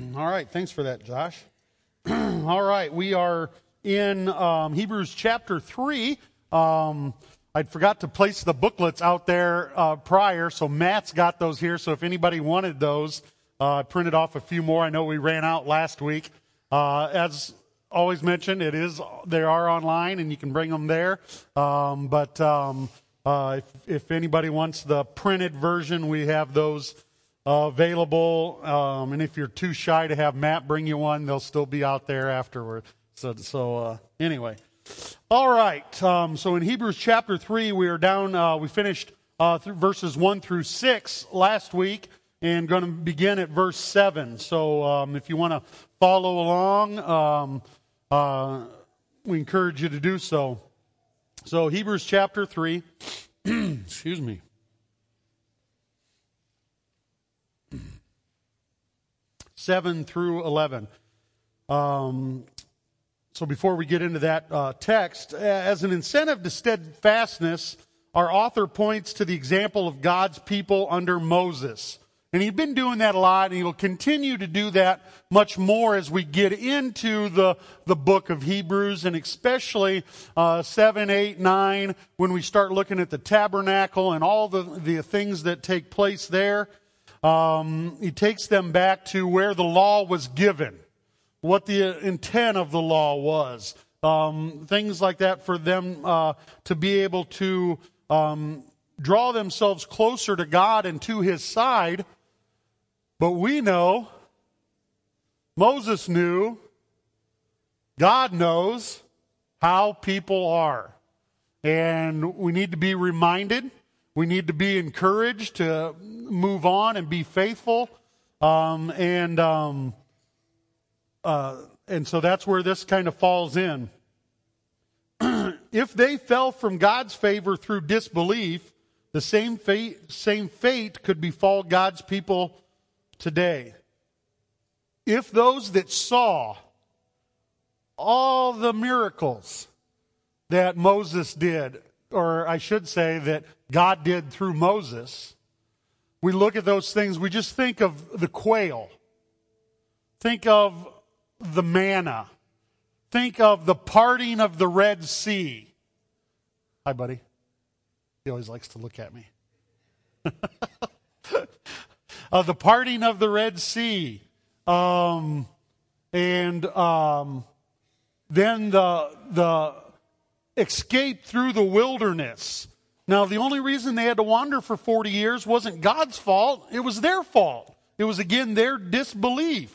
All right, thanks for that, Josh. All right, we are in Hebrews chapter 3. I forgot to place the booklets out there prior, so Matt's got those here. So if anybody wanted those, I printed off a few more. I know we ran out last week. As always mentioned, they are online, and you can bring them there. If anybody wants the printed version, we have those available. And if you're too shy to have Matt bring you one, they'll still be out there afterward. Anyway. All right. So in Hebrews chapter 3, we are down, we finished through verses 1 through 6 last week and going to begin at verse 7. So if you want to follow along, we encourage you to do so. So Hebrews chapter 3, excuse me. 7 through 11. So before we get into that text, as an incentive to steadfastness, our author points to the example of God's people under Moses. And he'd been doing that a lot, and he'll continue to do that much more as we get into the book of Hebrews, and especially 7, 8, 9, when we start looking at the tabernacle and all the things that take place there. He takes them back to where the law was given, what the intent of the law was, things like that for them to be able to draw themselves closer to God and to His side. But we know, Moses knew, God knows how people are. And we need to be reminded, we need to be encouraged to move on and be faithful. And so that's where this kind of falls in. If they fell from God's favor through disbelief, the same fate could befall God's people today. If those that saw all the miracles that Moses did, or I should say that God did through Moses, we look at those things, we just think of the quail. Think of the manna. Think of the parting of the Red Sea. Hi, buddy. He always likes to look at me. The parting of the Red Sea. Then the escape through the wilderness. Now, the only reason they had to wander for 40 years wasn't God's fault. It was their fault. It was, again, their disbelief.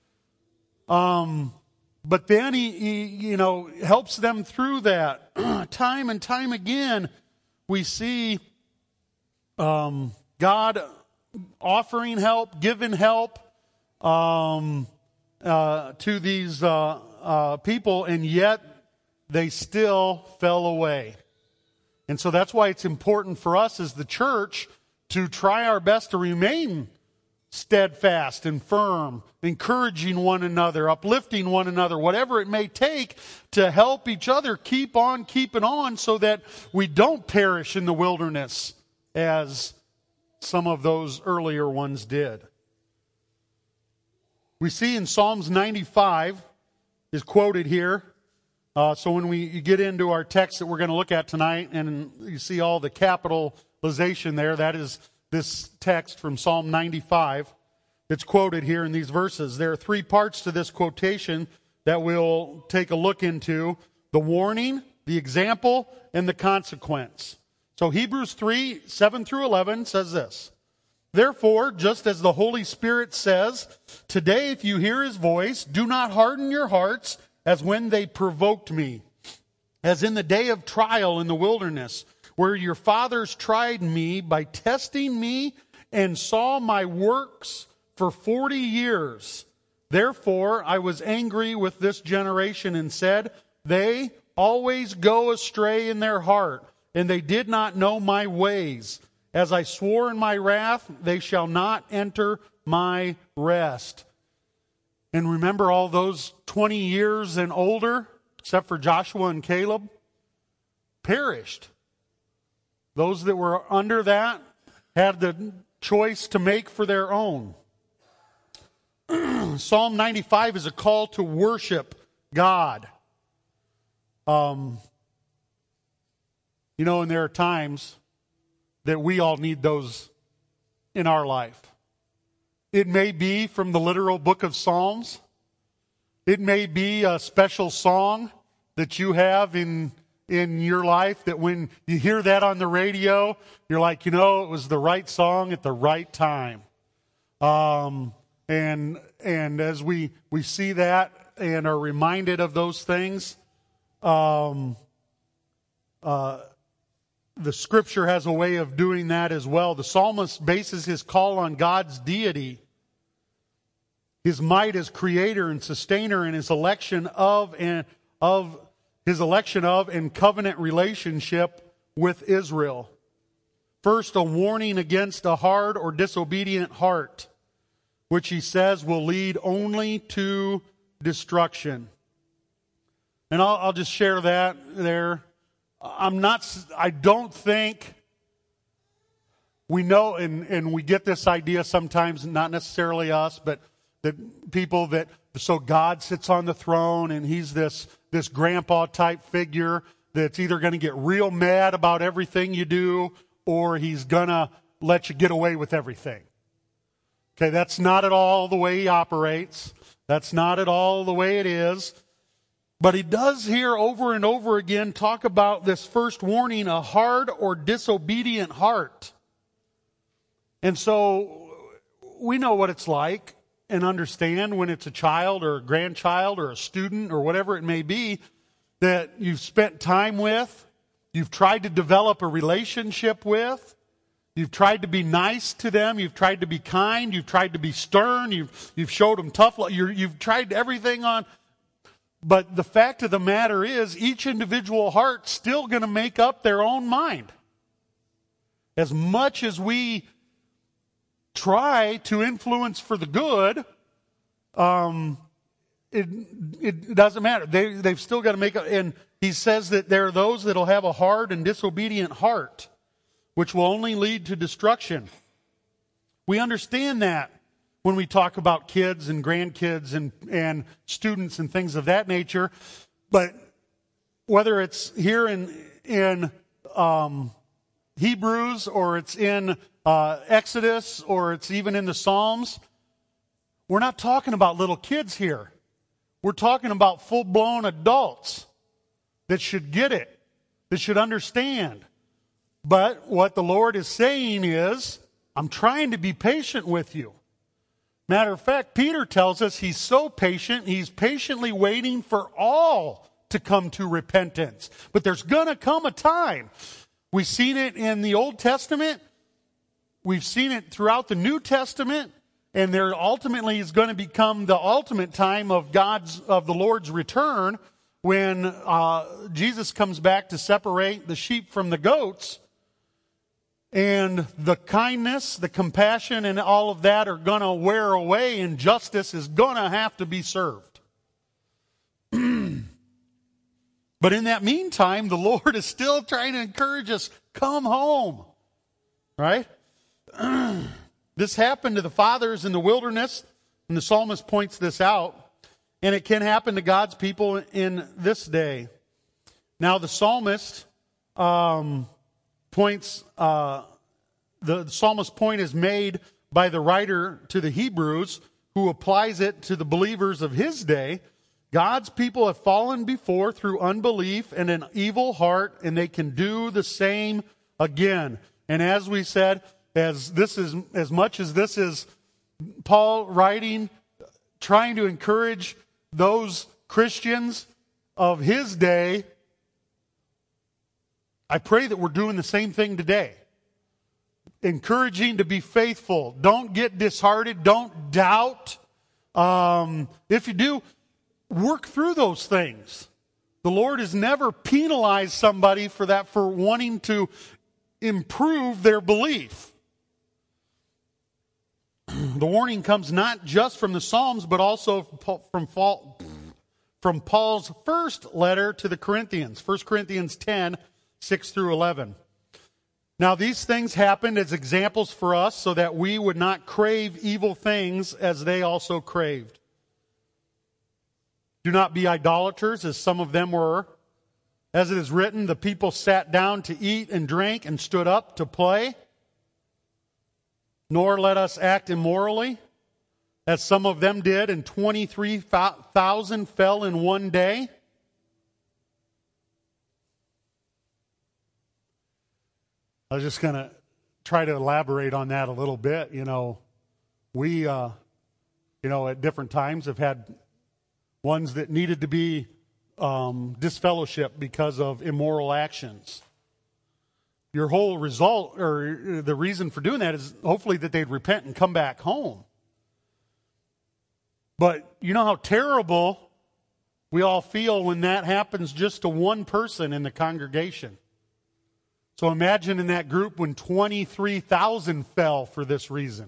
But then he helps them through that. Time and time again, we see God offering help, giving help to these people, and yet they still fell away. And so that's why it's important for us as the church to try our best to remain steadfast and firm, encouraging one another, uplifting one another, whatever it may take to help each other keep on keeping on so that we don't perish in the wilderness as some of those earlier ones did. We see in Psalms 95 is quoted here. So when you get into our text that we're going to look at tonight, and you see all the capitalization there, that is this text from Psalm 95 that's quoted here in these verses. There are three parts to this quotation that we'll take a look into: the warning, the example, and the consequence. So Hebrews 3, 7 through 11 says this: Therefore, just as the Holy Spirit says, today if you hear His voice, do not harden your hearts as when they provoked me, as in the day of trial in the wilderness, where your fathers tried me by testing me and saw my works for 40 years. Therefore, I was angry with this generation and said, they always go astray in their heart, and they did not know my ways. As I swore in my wrath, they shall not enter my rest. And remember all those 20 years and older, except for Joshua and Caleb, perished. Those that were under that had the choice to make for their own. Psalm 95 is a call to worship God. And there are times that we all need those in our life. It may be from the literal book of Psalms. It may be a special song that you have in your life that when you hear that on the radio, you're like, it was the right song at the right time. And as we see that and are reminded of those things, the Scripture has a way of doing that as well. The psalmist bases his call on God's deity, His might as creator and sustainer, and his election of and covenant relationship with Israel. First, a warning against a hard or disobedient heart, which he says will lead only to destruction. And I'll just share that there. I don't think we know, and we get this idea sometimes, not necessarily us, but that people so God sits on the throne and he's this grandpa type figure that's either going to get real mad about everything you do or he's going to let you get away with everything. Okay, that's not at all the way he operates. That's not at all the way it is. But he does here over and over again talk about this first warning, a hard or disobedient heart. And so we know what it's like and understand when it's a child or a grandchild or a student or whatever it may be that you've spent time with, you've tried to develop a relationship with, you've tried to be nice to them, you've tried to be kind, you've tried to be stern, you've showed them tough love, you've tried everything on. But the fact of the matter is, each individual heart's still going to make up their own mind. As much as we try to influence for the good, it doesn't matter. They've still got to make up. And he says that there are those that will have a hard and disobedient heart, which will only lead to destruction. We understand that when we talk about kids and grandkids and students and things of that nature. But whether it's here in Hebrews or it's in Exodus or it's even in the Psalms, we're not talking about little kids here. We're talking about full-blown adults that should get it, that should understand. But what the Lord is saying is, I'm trying to be patient with you. Matter of fact, Peter tells us he's so patient, he's patiently waiting for all to come to repentance. But there's going to come a time. We've seen it in the Old Testament. We've seen it throughout the New Testament. And there ultimately is going to become the ultimate time of the Lord's return when Jesus comes back to separate the sheep from the goats. And the kindness, the compassion, and all of that are going to wear away, and justice is going to have to be served. But in that meantime, the Lord is still trying to encourage us, come home. Right? This happened to the fathers in the wilderness, and the psalmist points this out. And it can happen to God's people in this day. Now, the psalmist points, the psalmist's point is made by the writer to the Hebrews, who applies it to the believers of his day. God's people have fallen before through unbelief and an evil heart, and they can do the same again. And as we said, as much as this is Paul writing, trying to encourage those Christians of his day, I pray that we're doing the same thing today. Encouraging to be faithful. Don't get disheartened. Don't doubt. If you do, work through those things. The Lord has never penalized somebody for that, for wanting to improve their belief. The warning comes not just from the Psalms, but also from Paul's first letter to the Corinthians, 1 Corinthians 10, 6 through 11. Now, these things happened as examples for us so that we would not crave evil things as they also craved. Do not be idolaters, as some of them were. As it is written, the people sat down to eat and drink and stood up to play. Nor let us act immorally, as some of them did, and 23,000 fell in one day. I was just going to try to elaborate on that a little bit. We, at different times have had ones that needed to be disfellowshipped because of immoral actions. Your whole result, or the reason for doing that, is hopefully that they'd repent and come back home. But you know how terrible we all feel when that happens just to one person in the congregation. So imagine in that group when 23,000 fell for this reason.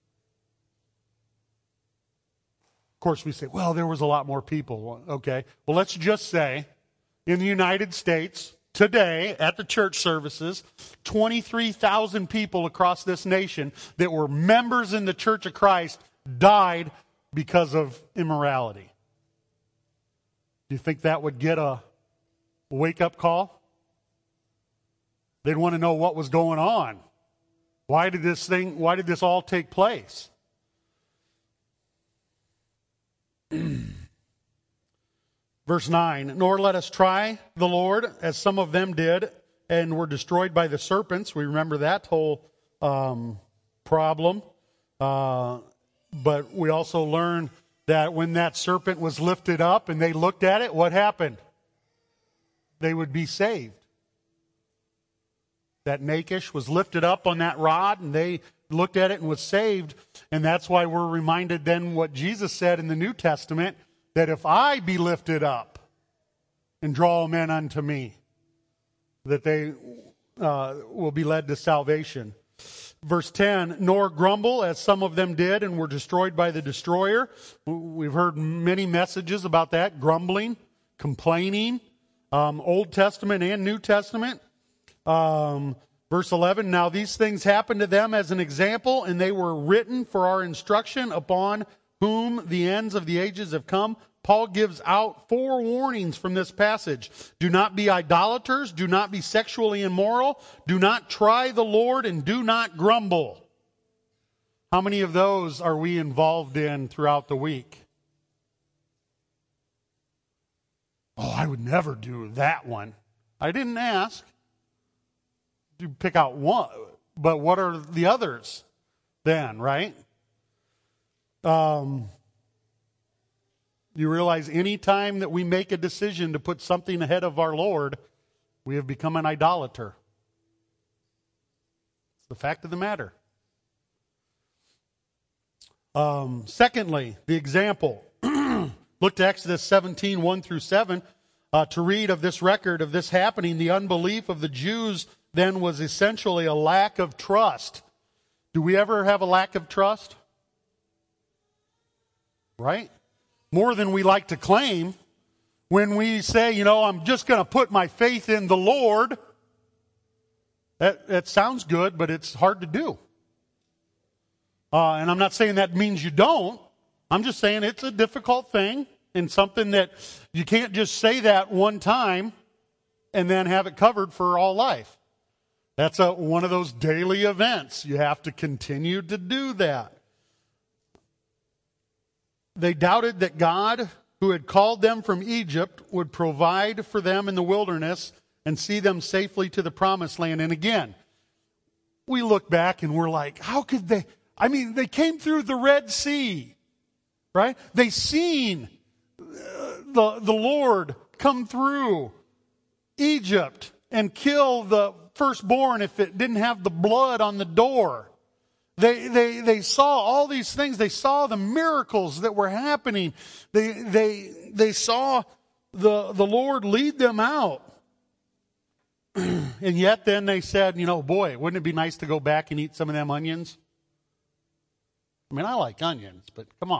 Of course, we say, well, there was a lot more people. Okay. Well, let's just say in the United States, today, at the church services, 23,000 people across this nation that were members in the Church of Christ died because of immorality. Do you think that would get a wake-up call? They'd want to know what was going on. Why did this all take place? Verse 9, nor let us try the Lord, as some of them did, and were destroyed by the serpents. We remember that whole problem. But we also learn that when that serpent was lifted up and they looked at it, what happened? They would be saved. That Nakish was lifted up on that rod and they looked at it and was saved. And that's why we're reminded then what Jesus said in the New Testament, that if I be lifted up and draw men unto me, that they will be led to salvation. Verse 10, nor grumble as some of them did and were destroyed by the destroyer. We've heard many messages about that, grumbling, complaining, Old Testament and New Testament. Verse 11, now these things happened to them as an example, and they were written for our instruction, upon whom the ends of the ages have come. Paul gives out 4 warnings from this passage. Do not be idolaters. Do not be sexually immoral. Do not try the Lord, and do not grumble. How many of those are we involved in throughout the week? Oh, I would never do that one. I didn't ask. You pick out one, but what are the others then, right? You realize any time that we make a decision to put something ahead of our Lord, we have become an idolater. It's the fact of the matter. Secondly, the example. Look to Exodus 17, 1 through 7, to read of this record of this happening. The unbelief of the Jews then was essentially a lack of trust. Do we ever have a lack of trust? Right? More than we like to claim. When we say, I'm just going to put my faith in the Lord, that sounds good, but it's hard to do. And I'm not saying that means you don't. I'm just saying it's a difficult thing and something that you can't just say that one time and then have it covered for all life. That's one of those daily events. You have to continue to do that. They doubted that God, who had called them from Egypt, would provide for them in the wilderness and see them safely to the promised land. And again, we look back and we're like, how could they? I mean, they came through the Red Sea, right? They seen the Lord come through Egypt and kill the firstborn if it didn't have the blood on the door. They saw all these things. They saw the miracles that were happening. They saw the Lord lead them out. And yet then they said, boy, wouldn't it be nice to go back and eat some of them onions? I mean, I like onions, but come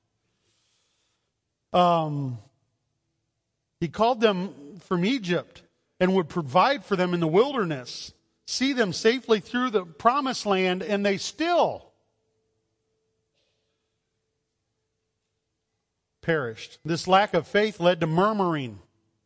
on. He called them from Egypt and would provide for them in the wilderness, see them safely through the promised land, and they still perished. This lack of faith led to murmuring.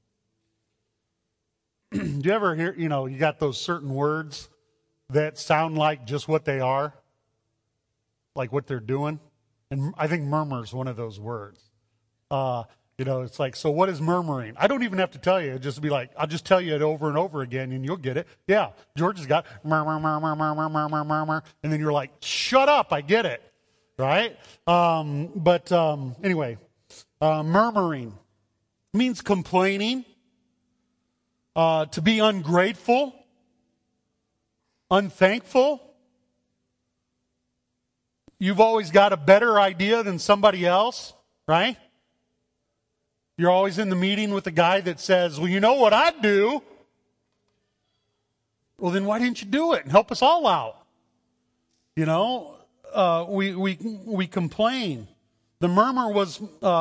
Do you ever hear, you got those certain words that sound like just what they are? Like what they're doing? And I think murmur is one of those words. It's like, so what is murmuring? I don't even have to tell you. It'll just be like, I'll just tell you it over and over again and you'll get it. Yeah, George has got murmur, murmur, murmur, murmur, murmur. And then you're like, shut up, I get it. Right? Anyway, murmuring means complaining, to be ungrateful, unthankful. You've always got a better idea than somebody else, right? You're always in the meeting with the guy that says, well, you know what I'd do? Well, then why didn't you do it and help us all out? We complain. The murmur was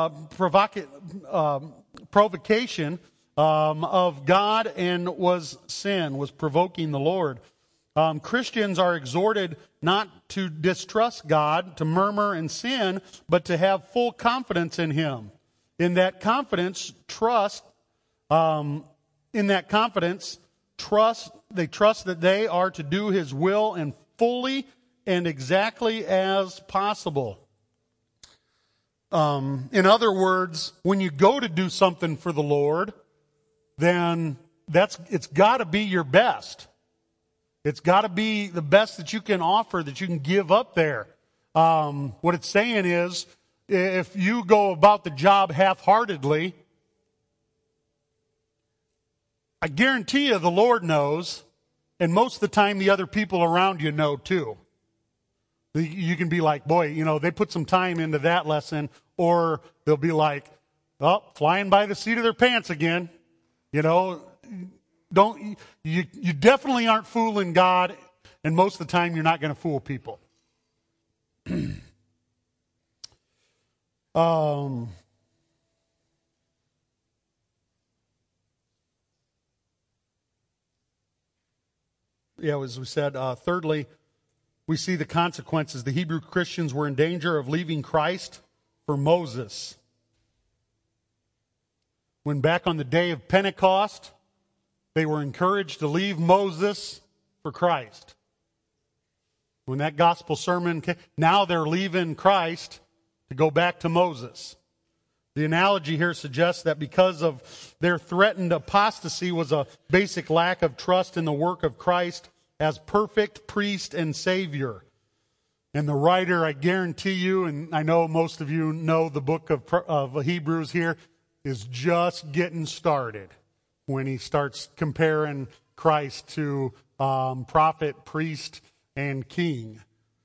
provocation of God and was sin, was provoking the Lord. Christians are exhorted not to distrust God, to murmur and sin, but to have full confidence in Him. In that confidence, they trust that they are to do His will and fully and exactly as possible. In other words, when you go to do something for the Lord, then it's got to be your best. It's got to be the best that you can offer, that you can give up there. What it's saying is, if you go about the job half-heartedly, I guarantee you the Lord knows, and most of the time the other people around you know too. You can be like, boy, they put some time into that lesson, or they'll be like, oh, flying by the seat of their pants again. You definitely aren't fooling God, and most of the time you're not going to fool people. As we said, thirdly, we see the consequences. The Hebrew Christians were in danger of leaving Christ for Moses. When back on the day of Pentecost, they were encouraged to leave Moses for Christ. When that gospel sermon came, now they're leaving Christ to go back to Moses. The analogy here suggests that because of their threatened apostasy was a basic lack of trust in the work of Christ as perfect priest and Savior. And the writer, I guarantee you, and I know most of you know the book of Hebrews here, is just getting started when he starts comparing Christ to prophet, priest, and king.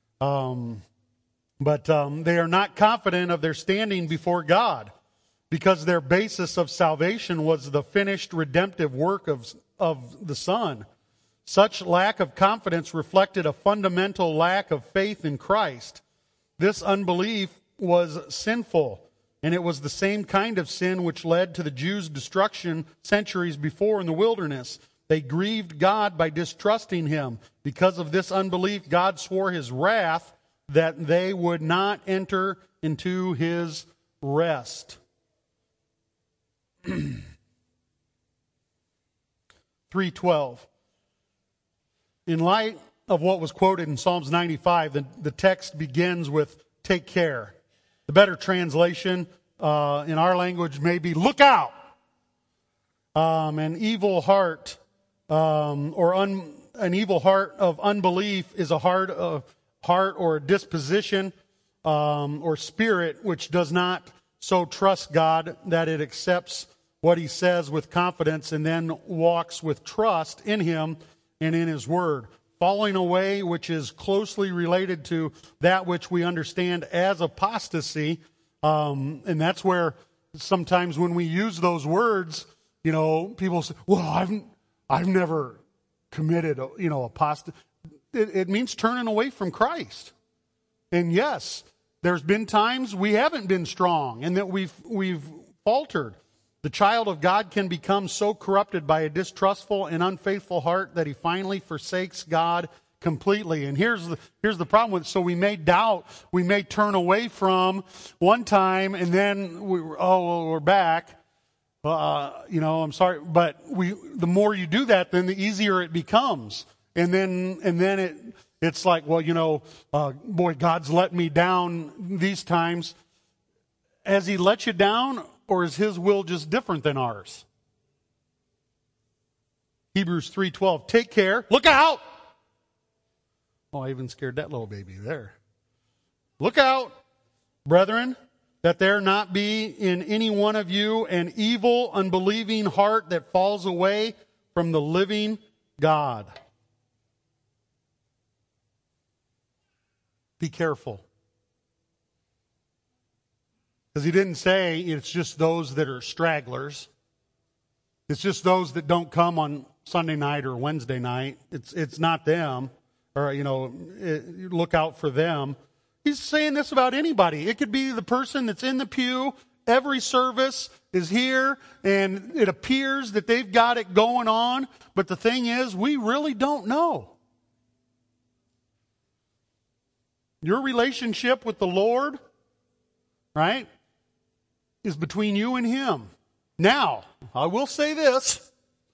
But they are not confident of their standing before God because their basis of salvation was the finished redemptive work of the Son. Such lack of confidence reflected a fundamental lack of faith in Christ. This unbelief was sinful, and it was the same kind of sin which led to the Jews' destruction centuries before in the wilderness. They grieved God by distrusting Him. Because of this unbelief, God swore His wrath that they would not enter into His rest. 3:12. In light of what was quoted in Psalms 95, the text begins with, take care. The better translation in our language may be, look out. An evil heart an evil heart of unbelief is a heart or a disposition or spirit which does not so trust God that it accepts what He says with confidence and then walks with trust in Him and in His Word. Falling away, which is closely related to that which we understand as apostasy, and that's where sometimes when we use those words, people say, well, I've never committed, apostasy. It means turning away from Christ. And yes, there's been times we haven't been strong and that we've faltered. The child of God can become so corrupted by a distrustful and unfaithful heart that he finally forsakes God, completely. And here's the problem with it. So we may doubt, we may turn away from one time, and then we're back. I'm sorry, but the more you do that, then the easier it becomes. And then it's like, well, boy, God's let me down these times. Has He let you down, or is His will just different than ours? Hebrews 3:12, take care, look out! Oh, I even scared that little baby there. Look out, brethren, that there not be in any one of you an evil, unbelieving heart that falls away from the living God. Be careful. Because He didn't say it's just those that are stragglers. It's just those that don't come on Sunday night or Wednesday night. It's not them. Or, look out for them. He's saying this about anybody. It could be the person that's in the pew. Every service is here, and it appears that they've got it going on. But the thing is, we really don't know. Your relationship with the Lord, right, is between you and Him. Now, I will say this.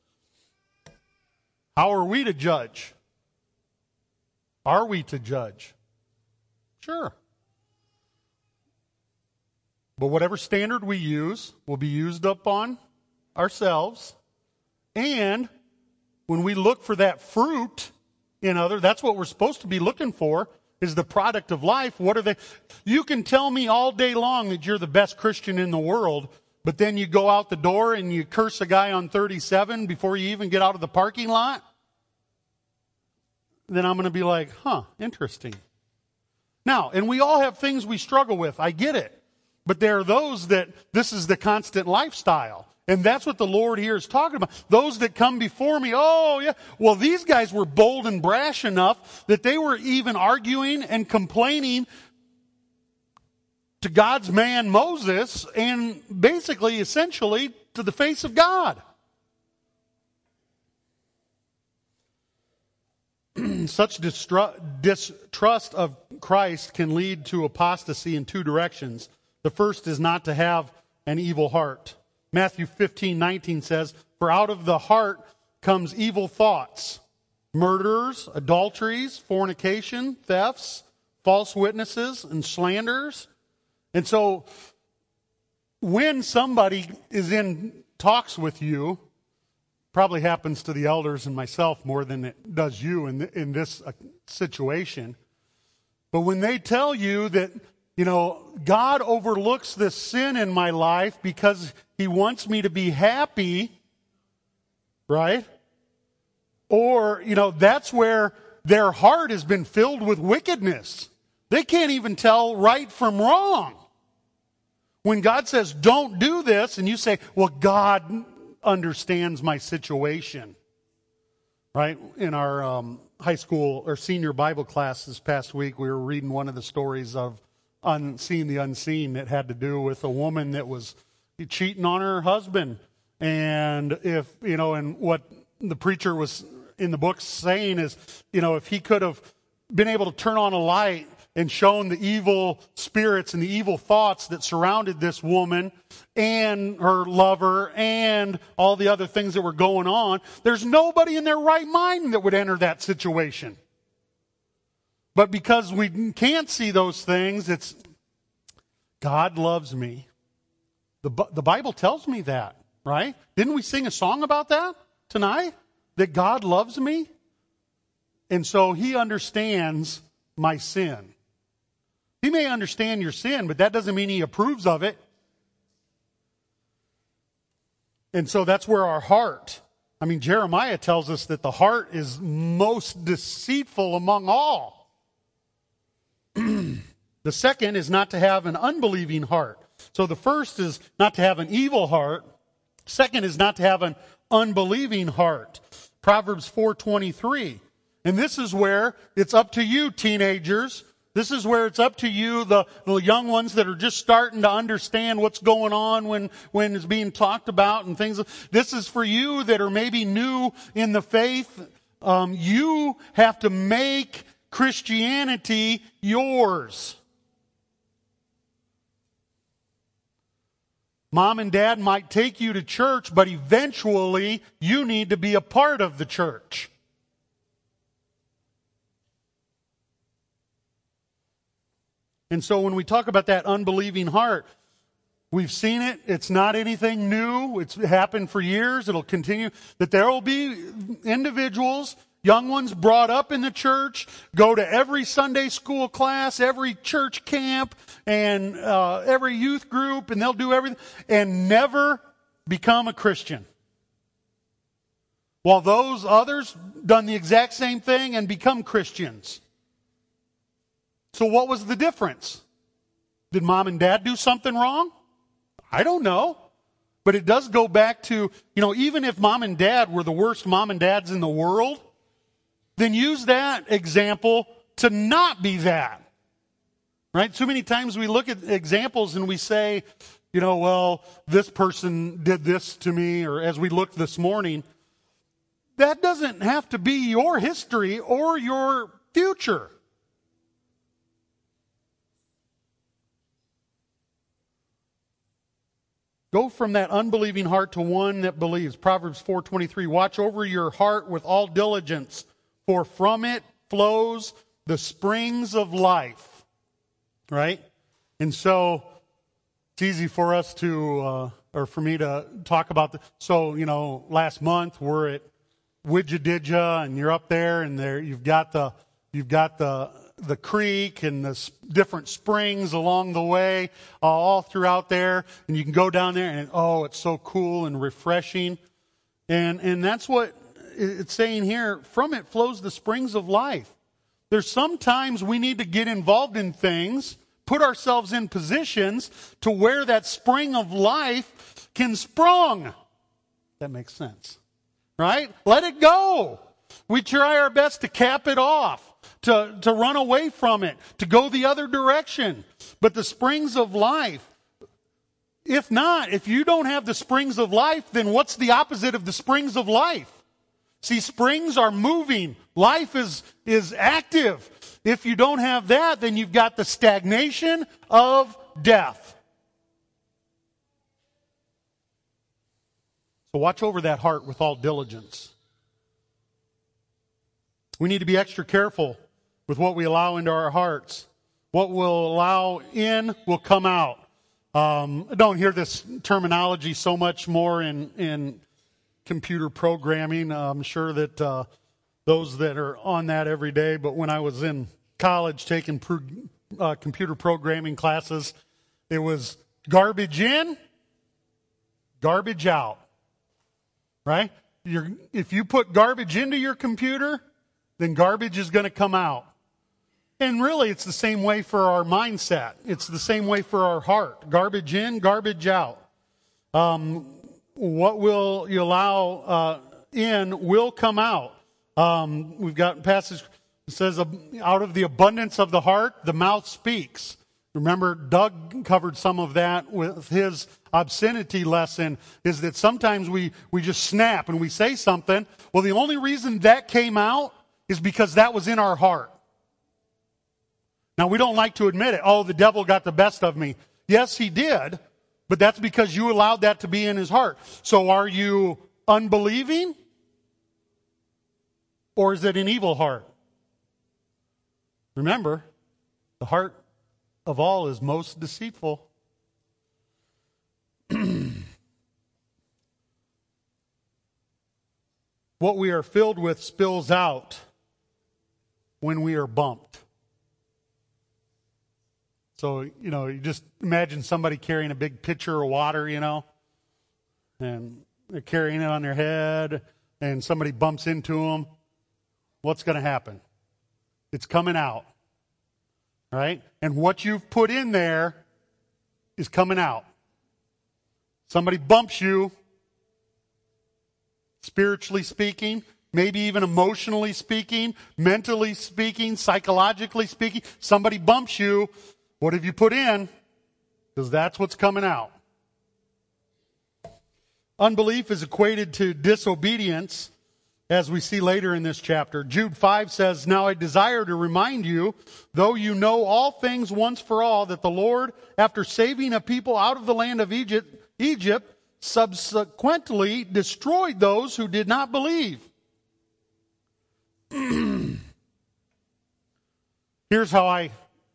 How are we to judge? Are we to judge? Sure. But whatever standard we use will be used upon ourselves. And when we look for that fruit in others, that's what we're supposed to be looking for, is the product of life. What are they? You can tell me all day long that you're the best Christian in the world, but then you go out the door and you curse a guy on 37 before you even get out of the parking lot. Then I'm going to be like, interesting. Now, and we all have things we struggle with. I get it. But there are those that this is the constant lifestyle. And that's what the Lord here is talking about. Those that come before me, oh yeah. Well, these guys were bold and brash enough that they were even arguing and complaining to God's man Moses, and basically, essentially, to the face of God. Such distrust of Christ can lead to apostasy in two directions. The first is not to have an evil heart. Matthew 15:19 says, for out of the heart comes evil thoughts, murders, adulteries, fornication, thefts, false witnesses, and slanders. And so when somebody is in talks with you, probably happens to the elders and myself more than it does you in this situation. But when they tell you that, God overlooks this sin in my life because He wants me to be happy, right? Or, that's where their heart has been filled with wickedness. They can't even tell right from wrong. When God says, don't do this, and you say, well, God understands my situation. Right? In our high school or senior Bible class this past week, we were reading one of the stories of Seeing the Unseen that had to do with a woman that was cheating on her husband. And and what the preacher was in the book saying is, if he could have been able to turn on a light and shown the evil spirits and the evil thoughts that surrounded this woman and her lover and all the other things that were going on, there's nobody in their right mind that would enter that situation. But because we can't see those things, it's God loves me. The Bible tells me that, right? Didn't we sing a song about that tonight? That God loves me? And so He understands my sin. He may understand your sin, but that doesn't mean He approves of it. And so that's where our heart, Jeremiah tells us that the heart is most deceitful among all. The second is not to have an unbelieving heart. So the first is not to have an evil heart. Second is not to have an unbelieving heart. Proverbs 4:23. And this is where it's up to you, teenagers. This is where it's up to you, the young ones that are just starting to understand what's going on when it's being talked about and things. This is for you that are maybe new in the faith. You have to make Christianity yours. Mom and dad might take you to church, but eventually you need to be a part of the church. And so when we talk about that unbelieving heart, we've seen it. It's not anything new. It's happened for years. It'll continue. That there will be individuals, young ones brought up in the church, go to every Sunday school class, every church camp, and every youth group, and they'll do everything, and never become a Christian. While those others done the exact same thing and become Christians. So what was the difference? Did mom and dad do something wrong? I don't know. But it does go back to, even if mom and dad were the worst mom and dads in the world, then use that example to not be that. Right? So many times we look at examples and we say, well, this person did this to me, or as we looked this morning, that doesn't have to be your history or your future. Go from that unbelieving heart to one that believes. Proverbs 4:23, watch over your heart with all diligence, for from it flows the springs of life. Right? And so it's easy for us to, or for me to talk about so, last month we're at Widja, and you're up there, and there you've got the creek and the different springs along the way, all throughout there, and you can go down there, and it's so cool and refreshing, and that's what it's saying here. From it flows the springs of life. There's sometimes we need to get involved in things, put ourselves in positions to where that spring of life can sprung. That makes sense. Right? Let it go. We try our best to cap it off, to run away from it, to go the other direction. But the springs of life, if you don't have the springs of life, then what's the opposite of the springs of life? See, springs are moving. Life is active. If you don't have that, then you've got the stagnation of death. So watch over that heart with all diligence. We need to be extra careful with what we allow into our hearts. What we'll allow in will come out. I don't hear this terminology so much more in computer programming. I'm sure that those that are on that every day, but when I was in college taking computer programming classes, it was garbage in, garbage out. Right? If you put garbage into your computer, then garbage is going to come out. And really, it's the same way for our mindset. It's the same way for our heart. Garbage in, garbage out. What will you allow in will come out. We've got a passage that says, out of the abundance of the heart, the mouth speaks. Remember, Doug covered some of that with his obscenity lesson, is that sometimes we just snap and we say something. Well, the only reason that came out is because that was in our heart. Now, we don't like to admit it. Oh, the devil got the best of me. Yes, he did, but that's because you allowed that to be in his heart. So are you unbelieving? Or is it an evil heart? Remember, the heart of all is most deceitful. What we are filled with spills out when we are bumped. So, you just imagine somebody carrying a big pitcher of water, and they're carrying it on their head, and somebody bumps into them. What's going to happen? It's coming out. Right? And what you've put in there is coming out. Somebody bumps you, spiritually speaking, maybe even emotionally speaking, mentally speaking, psychologically speaking. Somebody bumps you. What have you put in? Because that's what's coming out. Unbelief is equated to disobedience, as we see later in this chapter. Jude 5 says, "Now I desire to remind you, though you know all things once for all, that the Lord, after saving a people out of the land of Egypt, subsequently destroyed those who did not believe." Here's how I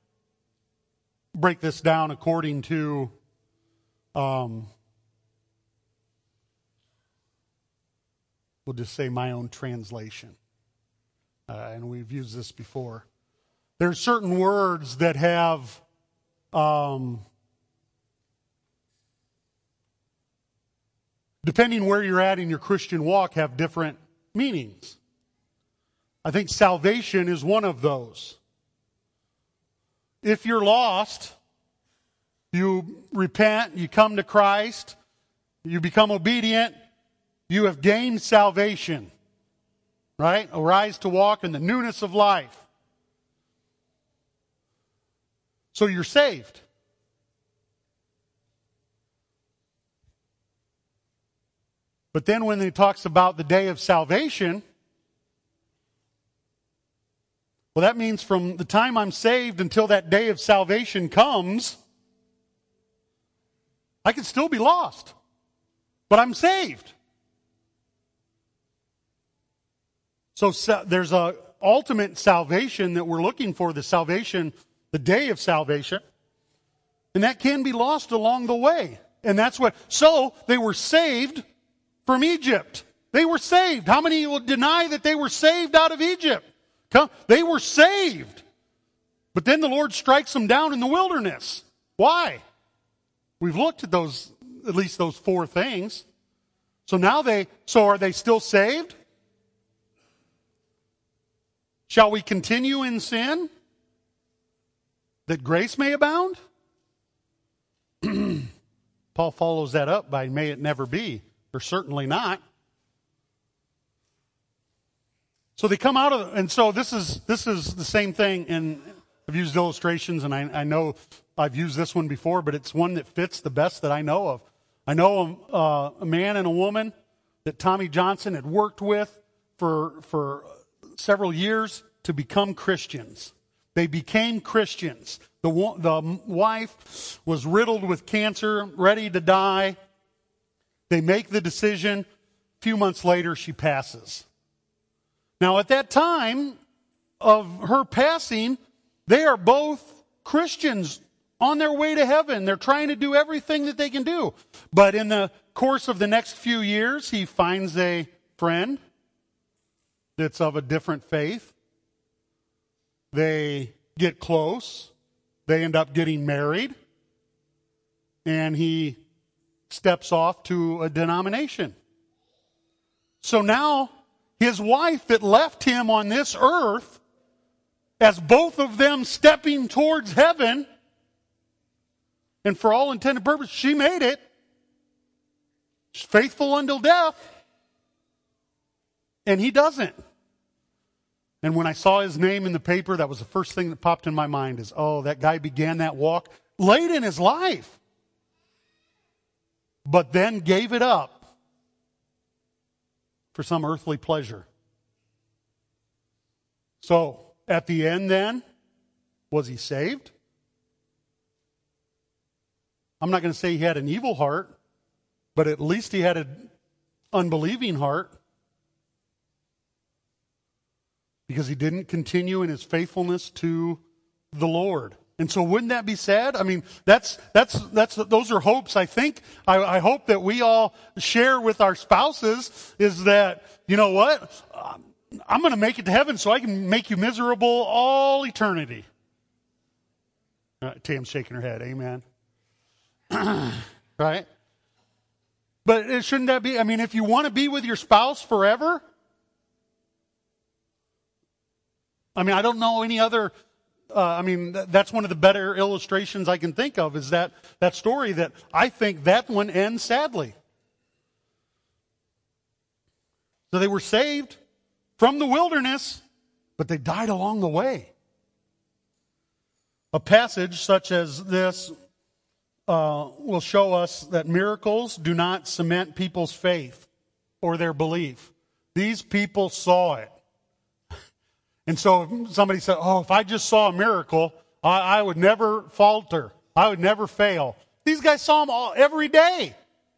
break this down according to we'll just say my own translation. And we've used this before. There are certain words that have depending where you're at in your Christian walk, have different meanings. I think salvation is one of those. If you're lost, you repent, you come to Christ, you become obedient, you have gained salvation. Right? Arise to walk in the newness of life. So you're saved. But then when he talks about the day of salvation, well, that means from the time I'm saved until that day of salvation comes, I can still be lost. But I'm saved. So there's a ultimate salvation that we're looking for, the salvation, the day of salvation. And that can be lost along the way. And that's what, so they were saved from Egypt. They were saved. How many will deny that they were saved out of Egypt? They were saved. But then the Lord strikes them down in the wilderness. Why? We've looked at those, at least those four things. So now are they still saved? Shall we continue in sin that grace may abound? Paul follows that up by may it never be, or certainly not. So they come out of, and so this is the same thing, and I've used illustrations, and I know I've used this one before, but it's one that fits the best that I know of. I know a man and a woman that Tommy Johnson had worked with for several years to become Christians. They became Christians. The wife was riddled with cancer, ready to die. They make the decision. A few months later, she passes. Now, at that time of her passing, they are both Christians on their way to heaven. They're trying to do everything that they can do. But in the course of the next few years, he finds a friend that's of a different faith. They get close. They end up getting married. And he steps off to a denomination. So now his wife that left him on this earth, as both of them stepping towards heaven, and for all intended purposes, she made it. She's faithful until death. And he doesn't. And when I saw his name in the paper, that was the first thing that popped in my mind is, oh, that guy began that walk late in his life, but then gave it up for some earthly pleasure. So, at the end then, was he saved? I'm not going to say he had an evil heart, but at least he had an unbelieving heart. Because he didn't continue in his faithfulness to the Lord. And so wouldn't that be sad? I mean, those are hopes I think, I hope that we all share with our spouses is that, you know what? I'm going to make it to heaven so I can make you miserable all eternity. Tam's shaking her head. Amen. Right? But shouldn't that be, I mean, if you want to be with your spouse forever, I mean, I don't know any other, that's one of the better illustrations I can think of is that story that I think that one ends sadly. So they were saved from the wilderness, but they died along the way. A passage such as this will show us that miracles do not cement people's faith or their belief. These people saw it. And so if somebody said, oh, if I just saw a miracle, I would never falter. I would never fail. These guys saw them every day.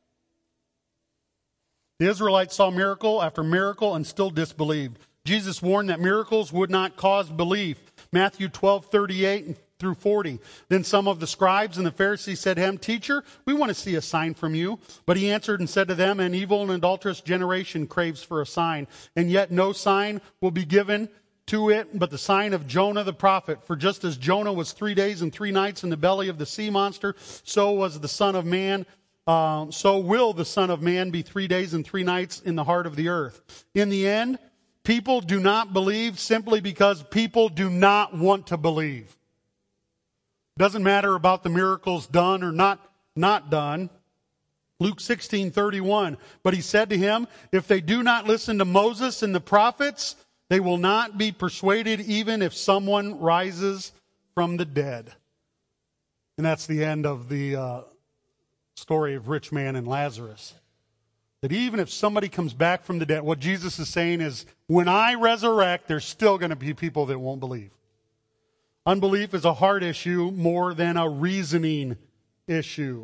The Israelites saw miracle after miracle and still disbelieved. Jesus warned that miracles would not cause belief. Matthew 12:38 through 40. Then some of the scribes and the Pharisees said to him, Teacher, we want to see a sign from you. But he answered and said to them, An evil and adulterous generation craves for a sign, and yet no sign will be given to it but the sign of Jonah the prophet. For just as Jonah was 3 days and 3 nights in the belly of the sea monster, so was the Son of Man. So will the Son of Man be 3 days and 3 nights in the heart of the earth. In the end, people do not believe simply because people do not want to believe. Doesn't matter about the miracles done or not done. Luke 16:31. But he said to him, if they do not listen to Moses and the prophets, they will not be persuaded even if someone rises from the dead. And that's the end of the story of rich man and Lazarus. That even if somebody comes back from the dead, what Jesus is saying is, when I resurrect, there's still going to be people that won't believe. Unbelief is a heart issue more than a reasoning issue.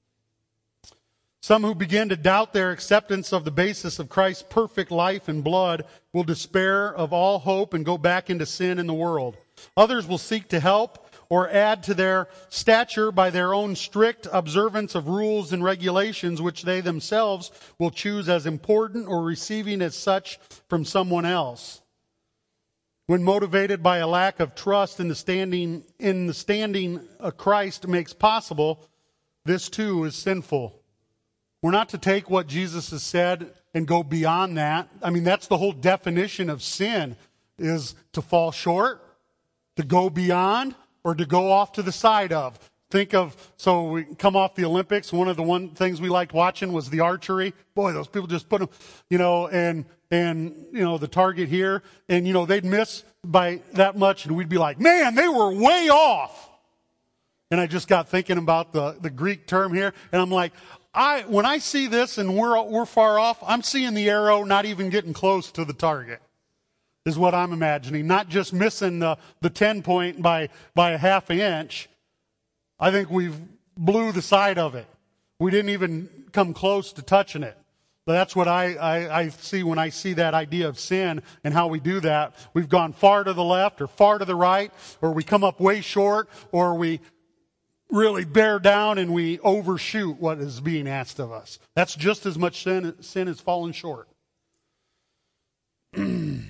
Some who begin to doubt their acceptance of the basis of Christ's perfect life and blood will despair of all hope and go back into sin in the world. Others will seek to help or add to their stature by their own strict observance of rules and regulations which they themselves will choose as important or receiving as such from someone else. When motivated by a lack of trust in the standing Christ makes possible, this too is sinful. We're not to take what Jesus has said and go beyond that. I mean, that's the whole definition of sin, is to fall short, to go beyond, or to go off to the side of. Think of, so we come off the Olympics, one of the things we liked watching was the archery. Boy, those people just put them, and the target here, and, they'd miss by that much, and we'd be like, man, they were way off. And I just got thinking about the Greek term here, and I'm like, when I see this and we're far off, I'm seeing the arrow not even getting close to the target, is what I'm imagining. Not just missing the 10 point by a half inch. I think we've blew the side of it. We didn't even come close to touching it. But that's what I see when I see that idea of sin and how we do that. We've gone far to the left or far to the right, or we come up way short, or we really bear down and we overshoot what is being asked of us. That's just as much sin as falling short. When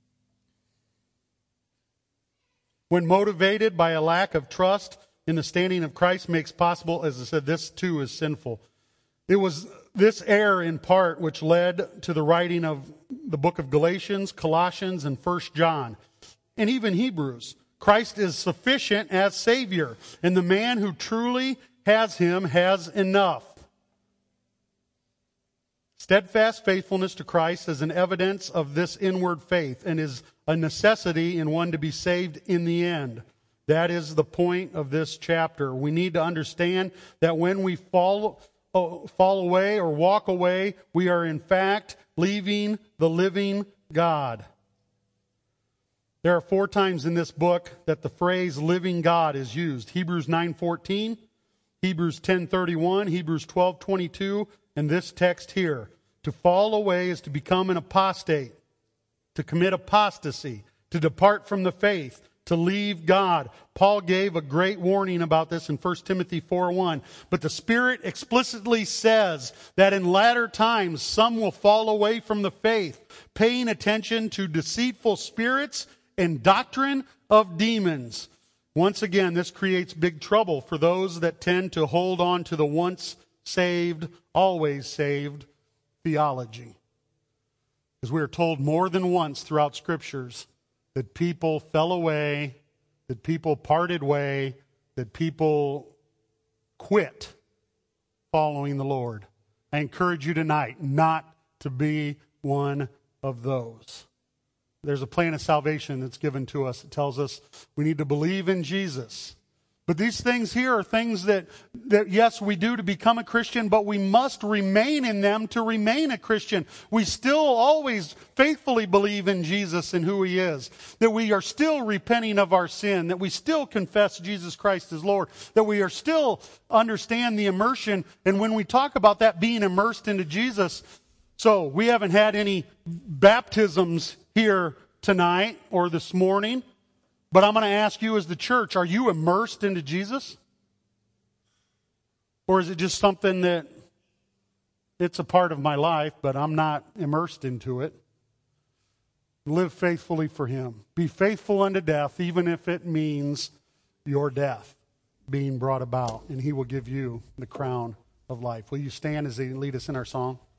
motivated by a lack of trust in the standing of Christ makes possible, as I said, this too is sinful. It was this error in part which led to the writing of the book of Galatians, Colossians, and 1 John, and even Hebrews. Christ is sufficient as Savior, and the man who truly has Him has enough. Steadfast faithfulness to Christ is an evidence of this inward faith and is a necessity in one to be saved in the end. That is the point of this chapter. We need to understand that when we fall away or walk away, we are in fact leaving the living God. There are 4 times in this book that the phrase living God is used. Hebrews 9:14, Hebrews 10:31, Hebrews 12:22, and this text here. To fall away is to become an apostate, to commit apostasy, to depart from the faith, to leave God. Paul gave a great warning about this in 1 Timothy 4:1. But the Spirit explicitly says that in latter times some will fall away from the faith, paying attention to deceitful spirits and doctrine of demons. Once again, this creates big trouble for those that tend to hold on to the once saved, always saved theology. As we are told more than once throughout Scriptures that people fell away, that people parted way, that people quit following the Lord. I encourage you tonight not to be one of those. There's a plan of salvation that's given to us that tells us we need to believe in Jesus, But these things here are things that yes, we do to become a Christian, but we must remain in them to remain a Christian. We still always faithfully believe in Jesus and who He is. That we are still repenting of our sin. That we still confess Jesus Christ as Lord. That we are still understand the immersion. And when we talk about that being immersed into Jesus, so we haven't had any baptisms here tonight or this morning. But I'm going to ask you as the church, are you immersed into Jesus? Or is it just something that it's a part of my life, but I'm not immersed into it? Live faithfully for Him. Be faithful unto death, even if it means your death being brought about. And He will give you the crown of life. Will you stand as they lead us in our song?